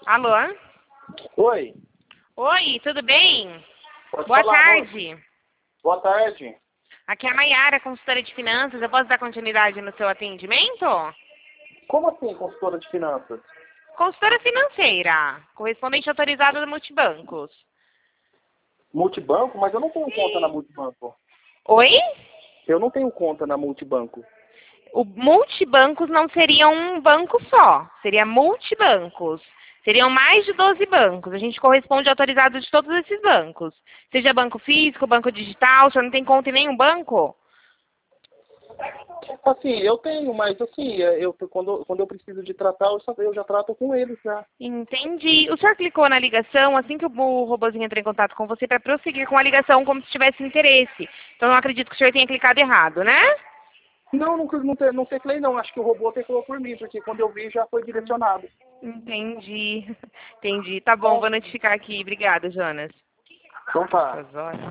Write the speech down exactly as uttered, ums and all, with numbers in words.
Alô? Oi. Oi, tudo bem? Pode Boa falar, tarde. moço. Boa tarde. Aqui é a Maiara, consultora de finanças. Eu posso dar continuidade no seu atendimento? Como assim, consultora de finanças? Consultora financeira, correspondente autorizada do Multibancos. Multibanco? Mas eu não tenho conta na Multibanco. Oi? Eu não tenho conta na Multibanco. O Multibancos não seria um banco só, seria multibancos. Seriam mais de doze bancos. A gente corresponde autorizado de todos esses bancos. Seja banco físico, banco digital, o senhor não tem conta em nenhum banco? Assim, eu tenho, mas assim, eu, quando, quando eu preciso de tratar, eu, só, eu já trato com eles, já. Entendi. O senhor clicou na ligação assim que o robozinho entrou em contato com você para prosseguir com a ligação como se tivesse interesse. Então não acredito que o senhor tenha clicado errado, né? Não, não, não, te- não teclei não. Acho que o robô teclou por mim, porque quando eu vi já foi direcionado. Entendi. Entendi. Tá bom, vou notificar aqui. Obrigada, Jonas. Então tá. Essas horas.